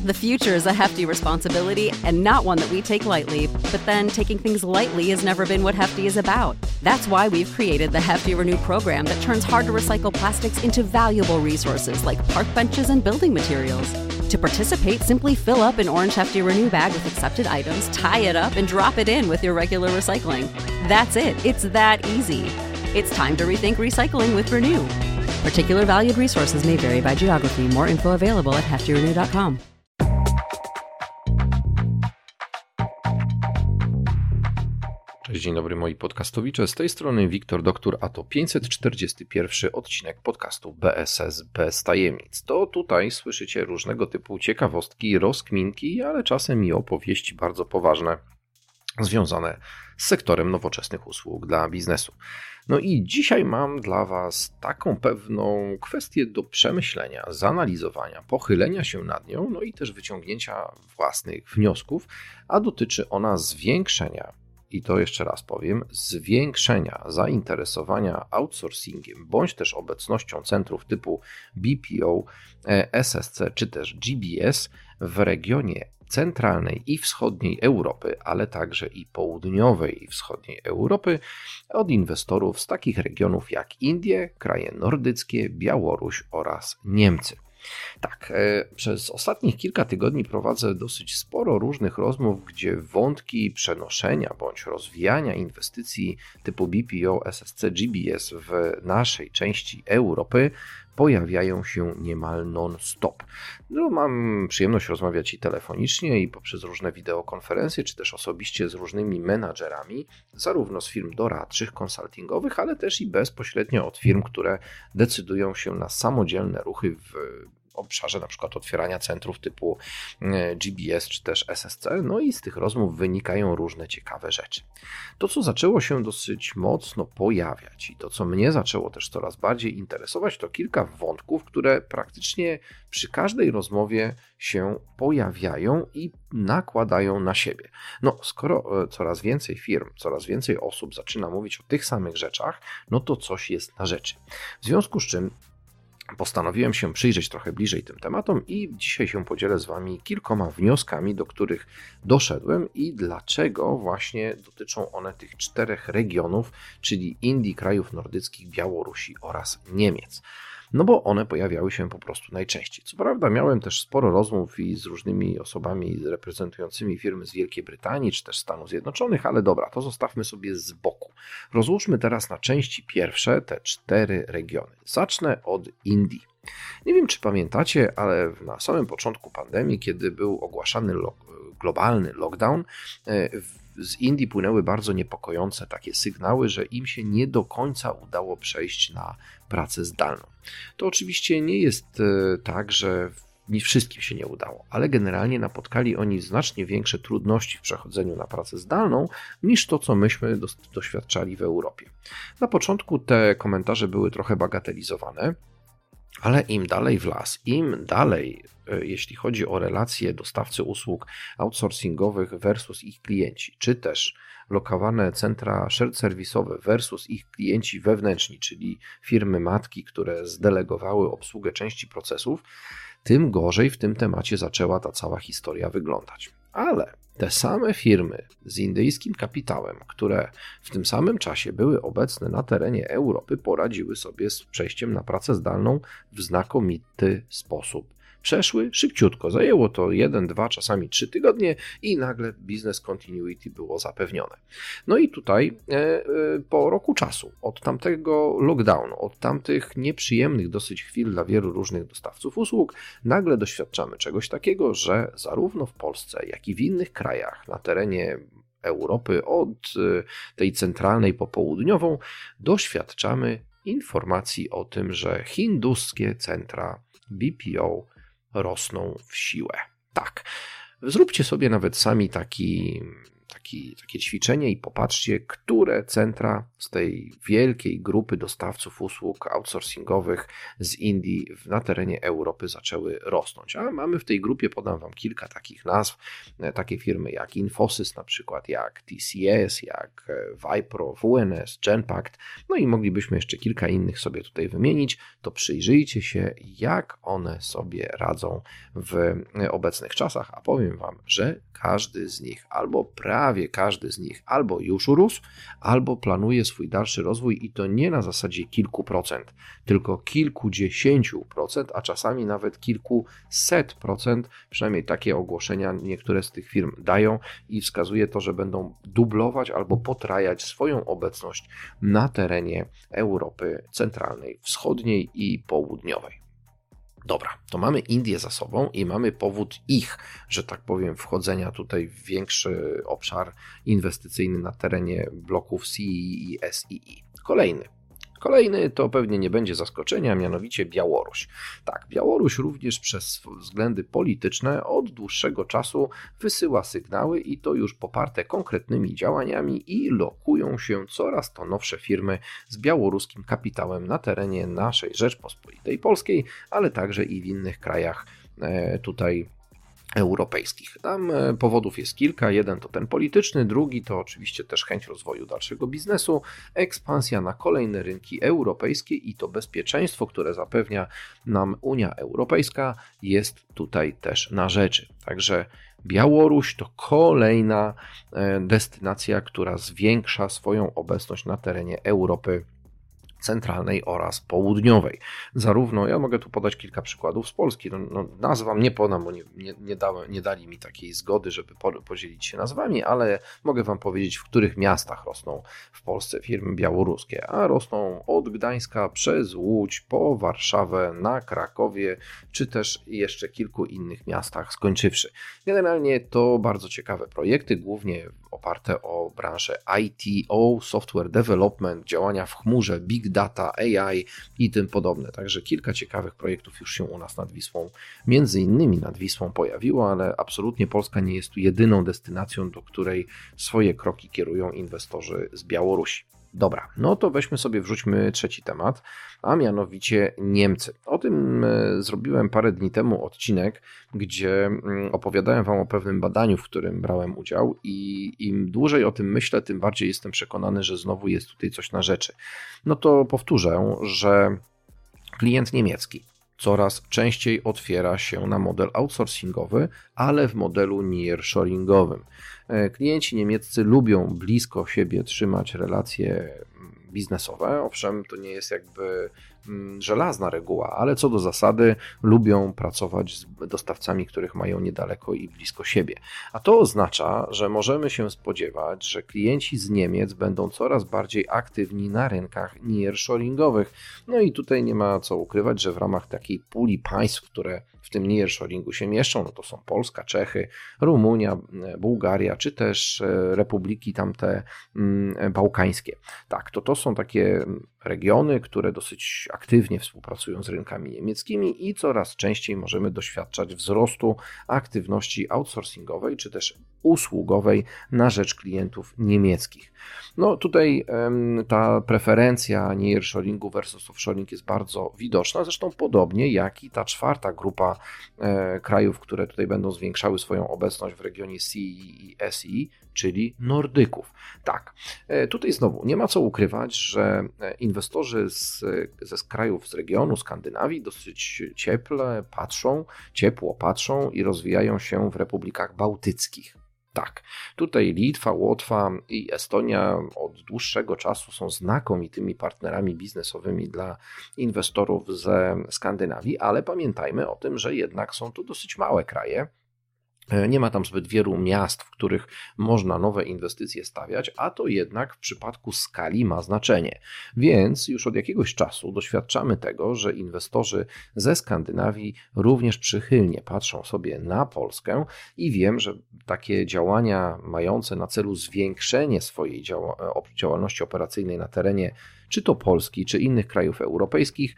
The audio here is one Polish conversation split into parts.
The future is a hefty responsibility and not one that we take lightly, but then taking things lightly has never been what Hefty is about. That's why we've created the Hefty Renew program that turns hard-to-recycle plastics into valuable resources like park benches and building materials. To participate, simply fill up an orange Hefty Renew bag with accepted items, tie it up, and drop it in with your regular recycling. That's it. It's that easy. It's time to rethink recycling with Renew. Particular valued resources may vary by geography. More info available at heftyrenew.com. Cześć, dzień dobry moi podcastowicze, z tej strony Wiktor Doktor, a to 541 odcinek podcastu BSS bez tajemnic. To tutaj słyszycie różnego typu ciekawostki, rozkminki, ale czasem i opowieści bardzo poważne związane z sektorem nowoczesnych usług dla biznesu. No i dzisiaj mam dla Was taką pewną kwestię do przemyślenia, zanalizowania, pochylenia się nad nią, no i też wyciągnięcia własnych wniosków, a dotyczy ona zwiększenia, i to jeszcze raz powiem, zwiększenia zainteresowania outsourcingiem bądź też obecnością centrów typu BPO, SSC czy też GBS w regionie centralnej i wschodniej Europy, ale także i południowej i wschodniej Europy od inwestorów z takich regionów jak Indie, kraje nordyckie, Białoruś oraz Niemcy. Tak, przez ostatnich kilka tygodni prowadzę dosyć sporo różnych rozmów, gdzie wątki przenoszenia bądź rozwijania inwestycji typu BPO, SSC, GBS w naszej części Europy pojawiają się niemal non-stop. No, mam przyjemność rozmawiać i telefonicznie, i poprzez różne wideokonferencje, czy też osobiście z różnymi menadżerami, zarówno z firm doradczych, konsultingowych, ale też i bezpośrednio od firm, które decydują się na samodzielne ruchy w obszarze na przykład otwierania centrów typu GBS czy też SSC, no i z tych rozmów wynikają różne ciekawe rzeczy. To, co zaczęło się dosyć mocno pojawiać i to, co mnie zaczęło też coraz bardziej interesować, to kilka wątków, które praktycznie przy każdej rozmowie się pojawiają i nakładają na siebie. No, skoro coraz więcej firm, coraz więcej osób zaczyna mówić o tych samych rzeczach, no to coś jest na rzeczy. W związku z czym postanowiłem się przyjrzeć trochę bliżej tym tematom i dzisiaj się podzielę z Wami kilkoma wnioskami, do których doszedłem i dlaczego właśnie dotyczą one tych 4 regionów, czyli Indii, krajów nordyckich, Białorusi oraz Niemiec. No bo one pojawiały się po prostu najczęściej. Co prawda miałem też sporo rozmów i z różnymi osobami reprezentującymi firmy z Wielkiej Brytanii czy też Stanów Zjednoczonych, ale dobra, to zostawmy sobie z boku. Rozłóżmy teraz na części pierwsze te 4 regiony. Zacznę od Indii. Nie wiem, czy pamiętacie, ale na samym początku pandemii, kiedy był ogłaszany globalny lockdown, z Indii płynęły bardzo niepokojące takie sygnały, że im się nie do końca udało przejść na pracę zdalną. To oczywiście nie jest tak, że wszystkim się nie udało, ale generalnie napotkali oni znacznie większe trudności w przechodzeniu na pracę zdalną niż to, co myśmy doświadczali w Europie. Na początku te komentarze były trochę bagatelizowane, ale im dalej w las, im dalej, jeśli chodzi o relacje dostawcy usług outsourcingowych versus ich klienci, czy też lokowane centra shared serwisowe versus ich klienci wewnętrzni, czyli firmy matki, które zdelegowały obsługę części procesów, tym gorzej w tym temacie zaczęła ta cała historia wyglądać. Ale te same firmy z indyjskim kapitałem, które w tym samym czasie były obecne na terenie Europy, poradziły sobie z przejściem na pracę zdalną w znakomity sposób. Przeszły szybciutko, zajęło to 1, 2, czasami 3 tygodnie i nagle business continuity było zapewnione. No i tutaj po roku czasu, od tamtego lockdownu, od tamtych nieprzyjemnych dosyć chwil dla wielu różnych dostawców usług, nagle doświadczamy czegoś takiego, że zarówno w Polsce, jak i w innych krajach na terenie Europy, od tej centralnej po południową, doświadczamy informacji o tym, że hinduskie centra BPO rosną w siłę. Tak, zróbcie sobie nawet sami taki takie ćwiczenie i popatrzcie, które centra z tej wielkiej grupy dostawców usług outsourcingowych z Indii na terenie Europy zaczęły rosnąć. A mamy w tej grupie, podam Wam kilka takich nazw, takie firmy jak Infosys na przykład, jak TCS, jak Wipro, WNS, Genpact, no i moglibyśmy jeszcze kilka innych sobie tutaj wymienić. To przyjrzyjcie się, jak one sobie radzą w obecnych czasach, a powiem Wam, że każdy z nich, albo prawie każdy z nich, albo już urósł, albo planuje swój dalszy rozwój i to nie na zasadzie kilku procent, tylko kilkudziesięciu procent, a czasami nawet kilkuset procent, przynajmniej takie ogłoszenia niektóre z tych firm dają i wskazuje to, że będą dublować albo potrajać swoją obecność na terenie Europy Centralnej, Wschodniej i Południowej. Dobra, to mamy Indię za sobą i mamy powód ich, że tak powiem, wchodzenia tutaj w większy obszar inwestycyjny na terenie bloków CEE i SEE. Kolejny to pewnie nie będzie zaskoczenia, mianowicie Białoruś. Tak, Białoruś również przez względy polityczne od dłuższego czasu wysyła sygnały i to już poparte konkretnymi działaniami i lokują się coraz to nowsze firmy z białoruskim kapitałem na terenie naszej Rzeczpospolitej Polskiej, ale także i w innych krajach tutaj europejskich. Tam powodów jest kilka. Jeden to ten polityczny, drugi to oczywiście też chęć rozwoju dalszego biznesu, ekspansja na kolejne rynki europejskie i to bezpieczeństwo, które zapewnia nam Unia Europejska, jest tutaj też na rzeczy. Także Białoruś to kolejna destynacja, która zwiększa swoją obecność na terenie Europy Centralnej oraz Południowej. Zarówno, ja mogę tu podać kilka przykładów z Polski, nazw wam nie podam, bo nie dali mi takiej zgody, żeby podzielić się nazwami, ale mogę wam powiedzieć, w których miastach rosną w Polsce firmy białoruskie, a rosną od Gdańska przez Łódź po Warszawę, na Krakowie, czy też jeszcze kilku innych miastach skończywszy. Generalnie to bardzo ciekawe projekty, głównie oparte o branżę ITO, software development, działania w chmurze, big data, AI i tym podobne. Także kilka ciekawych projektów już się u nas nad Wisłą, między innymi nad Wisłą pojawiło, ale absolutnie Polska nie jest tu jedyną destynacją, do której swoje kroki kierują inwestorzy z Białorusi. Dobra, no to weźmy sobie, wrzućmy trzeci temat, a mianowicie Niemcy. O tym zrobiłem parę dni temu odcinek, gdzie opowiadałem wam o pewnym badaniu, w którym brałem udział i im dłużej o tym myślę, tym bardziej jestem przekonany, że znowu jest tutaj coś na rzeczy. No to powtórzę, że klient niemiecki coraz częściej otwiera się na model outsourcingowy, ale w modelu nearshoringowym. Klienci niemieccy lubią blisko siebie trzymać relacje biznesowe. Owszem, to nie jest jakby żelazna reguła, ale co do zasady lubią pracować z dostawcami, których mają niedaleko i blisko siebie. A to oznacza, że możemy się spodziewać, że klienci z Niemiec będą coraz bardziej aktywni na rynkach nearshoringowych. No i tutaj nie ma co ukrywać, że w ramach takiej puli państw, które w tym nearshoringu się mieszczą, no to są Polska, Czechy, Rumunia, Bułgaria, czy też republiki tamte bałkańskie. Tak, to są takie regiony, które dosyć aktywnie współpracują z rynkami niemieckimi i coraz częściej możemy doświadczać wzrostu aktywności outsourcingowej czy też usługowej na rzecz klientów niemieckich. No tutaj ta preferencja nearshoringu versus offshoring jest bardzo widoczna, zresztą podobnie jak i ta czwarta grupa krajów, które tutaj będą zwiększały swoją obecność w regionie CEE i SEE, czyli Nordyków. Tak, tutaj znowu nie ma co ukrywać, że inwestorzy ze krajów z regionu Skandynawii dosyć ciepło patrzą i rozwijają się w republikach bałtyckich. Tak, tutaj Litwa, Łotwa i Estonia od dłuższego czasu są znakomitymi partnerami biznesowymi dla inwestorów ze Skandynawii, ale pamiętajmy o tym, że jednak są to dosyć małe kraje. Nie ma tam zbyt wielu miast, w których można nowe inwestycje stawiać, a to jednak w przypadku skali ma znaczenie. Więc już od jakiegoś czasu doświadczamy tego, że inwestorzy ze Skandynawii również przychylnie patrzą sobie na Polskę i wiem, że takie działania mające na celu zwiększenie swojej działalności operacyjnej na terenie czy to Polski, czy innych krajów europejskich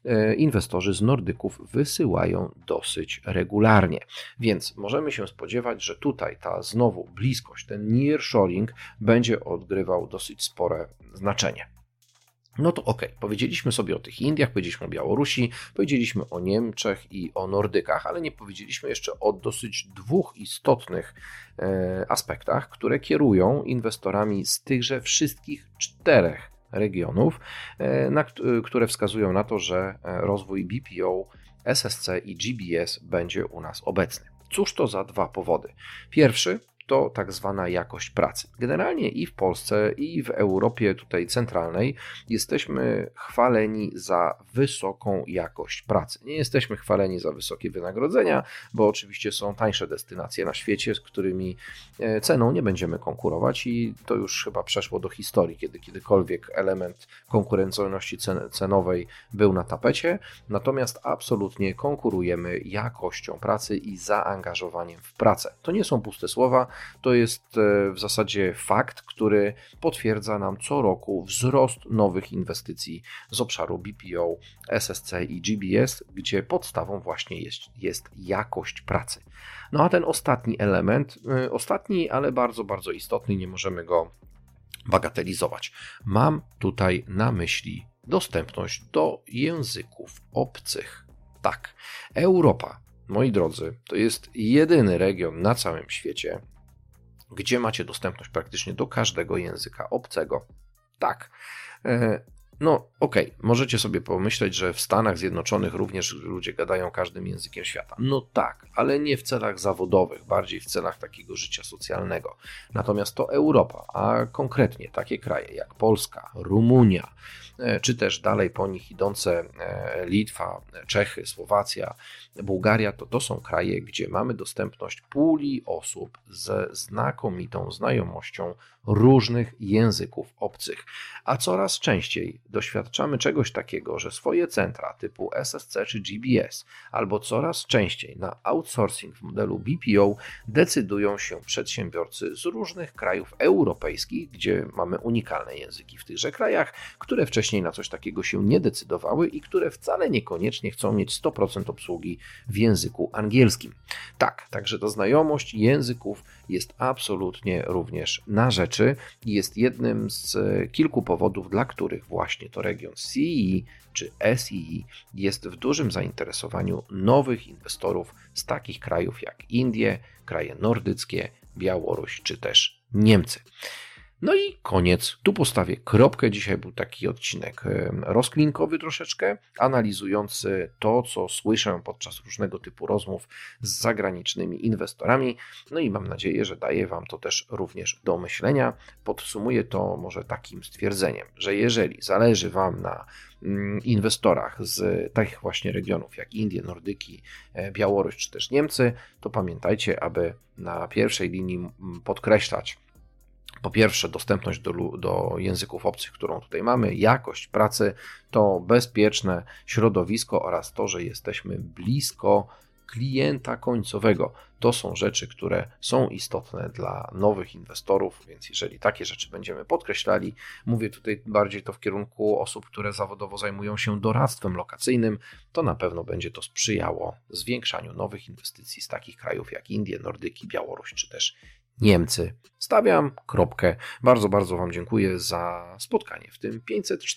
inwestorzy z Nordyków wysyłają dosyć regularnie. Więc możemy się spodziewać, że tutaj ta znowu bliskość, ten nearshoring będzie odgrywał dosyć spore znaczenie. No to okej, powiedzieliśmy sobie o tych Indiach, powiedzieliśmy o Białorusi, powiedzieliśmy o Niemczech i o Nordykach, ale nie powiedzieliśmy jeszcze o dosyć dwóch istotnych aspektach, które kierują inwestorami z tychże wszystkich 4 regionów, które wskazują na to, że rozwój BPO, SSC i GBS będzie u nas obecny. Cóż to za 2 powody? Pierwszy to tak zwana jakość pracy. Generalnie i w Polsce, i w Europie tutaj centralnej jesteśmy chwaleni za wysoką jakość pracy. Nie jesteśmy chwaleni za wysokie wynagrodzenia, bo oczywiście są tańsze destynacje na świecie, z którymi ceną nie będziemy konkurować i to już chyba przeszło do historii, kiedy kiedykolwiek element konkurencyjności cenowej był na tapecie, natomiast absolutnie konkurujemy jakością pracy i zaangażowaniem w pracę. To nie są puste słowa, to jest w zasadzie fakt, który potwierdza nam co roku wzrost nowych inwestycji z obszaru BPO, SSC i GBS, gdzie podstawą właśnie jest jakość pracy. No a ten ostatni element, ale bardzo, bardzo istotny, nie możemy go bagatelizować. Mam tutaj na myśli dostępność do języków obcych. Tak, Europa, moi drodzy, to jest jedyny region na całym świecie, gdzie macie dostępność praktycznie do każdego języka obcego. Tak, no okej, możecie sobie pomyśleć, że w Stanach Zjednoczonych również ludzie gadają każdym językiem świata. No tak, ale nie w celach zawodowych, bardziej w celach takiego życia socjalnego. Natomiast to Europa, a konkretnie takie kraje jak Polska, Rumunia, czy też dalej po nich idące Litwa, Czechy, Słowacja, Bułgaria, to są kraje, gdzie mamy dostępność puli osób ze znakomitą znajomością różnych języków obcych. A coraz częściej doświadczamy czegoś takiego, że swoje centra typu SSC czy GBS, albo coraz częściej na outsourcing w modelu BPO decydują się przedsiębiorcy z różnych krajów europejskich, gdzie mamy unikalne języki w tychże krajach, które wcześniej na coś takiego się nie decydowały i które wcale niekoniecznie chcą mieć 100% obsługi w języku angielskim. Tak, także ta znajomość języków jest absolutnie również na rzeczy i jest jednym z kilku powodów, dla których właśnie to region CEE czy SEE jest w dużym zainteresowaniu nowych inwestorów z takich krajów jak Indie, kraje nordyckie, Białoruś czy też Niemcy. No i koniec. Tu postawię kropkę. Dzisiaj był taki odcinek rozklinkowy troszeczkę, analizujący to, co słyszę podczas różnego typu rozmów z zagranicznymi inwestorami. No i mam nadzieję, że daje Wam to też również do myślenia. Podsumuję to może takim stwierdzeniem, że jeżeli zależy Wam na inwestorach z takich właśnie regionów jak Indie, Nordyki, Białoruś czy też Niemcy, to pamiętajcie, aby na pierwszej linii podkreślać po pierwsze dostępność do języków obcych, którą tutaj mamy, jakość pracy, to bezpieczne środowisko oraz to, że jesteśmy blisko klienta końcowego. To są rzeczy, które są istotne dla nowych inwestorów, więc jeżeli takie rzeczy będziemy podkreślali, mówię tutaj bardziej to w kierunku osób, które zawodowo zajmują się doradztwem lokacyjnym, to na pewno będzie to sprzyjało zwiększaniu nowych inwestycji z takich krajów jak Indie, Nordyki, Białoruś czy też Niemcy. Stawiam kropkę. Bardzo, bardzo Wam dziękuję za spotkanie w tym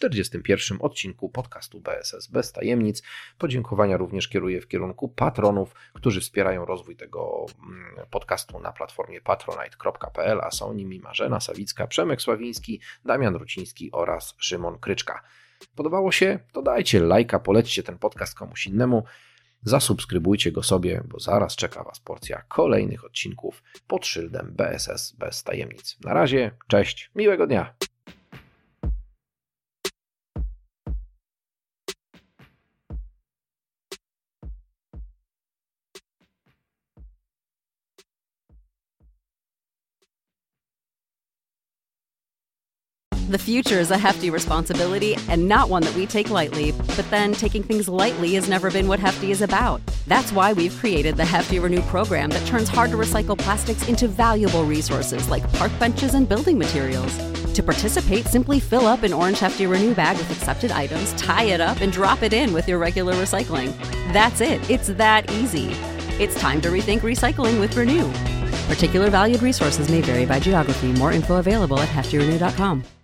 541 odcinku podcastu BSS bez tajemnic. Podziękowania również kieruję w kierunku patronów, którzy wspierają rozwój tego podcastu na platformie patronite.pl, a są nimi Marzena Sawicka, Przemek Sławiński, Damian Ruciński oraz Szymon Kryczka. Podobało się? To dajcie lajka, polećcie ten podcast komuś innemu. Zasubskrybujcie go sobie, bo zaraz czeka Was porcja kolejnych odcinków pod szyldem BSS bez tajemnic. Na razie, cześć, miłego dnia! The future is a hefty responsibility and not one that we take lightly, but then taking things lightly has never been what Hefty is about. That's why we've created the Hefty Renew program that turns hard to recycle plastics into valuable resources like park benches and building materials. To participate, simply fill up an orange Hefty Renew bag with accepted items, tie it up, and drop it in with your regular recycling. That's it. It's that easy. It's time to rethink recycling with Renew. Particular valued resources may vary by geography. More info available at heftyrenew.com.